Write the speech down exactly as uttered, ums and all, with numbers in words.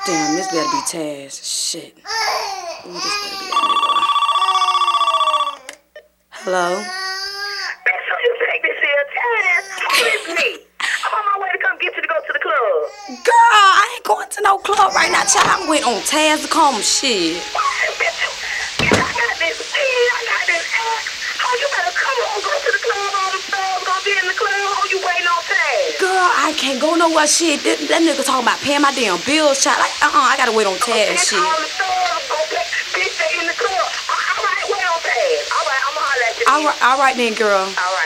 Damn, this better be Taz. Shit. Ooh, this better be that nigga. Hello? Bitch, so you take this here, Taz. Who is me? I'm on my way to come get you to go to the club. Girl, I ain't going to no club right now, child. I'm waiting on Taz to come. Shit. Bitch, I got this pee, I got this ass. Oh, you better come on, go to the club. All the stars gonna be in the club. Oh, you waiting on Taz? Girl, I can't go nowhere. Shit, that, that nigga talking about paying my damn bills, child. Like, uh-uh, I gotta wait on Taz. Bitch, Shit. all the stars gonna pay. Bitch, they in the club. All right, wait on Taz. All right, I'm gonna holler at you. All right, all right then, girl. All right.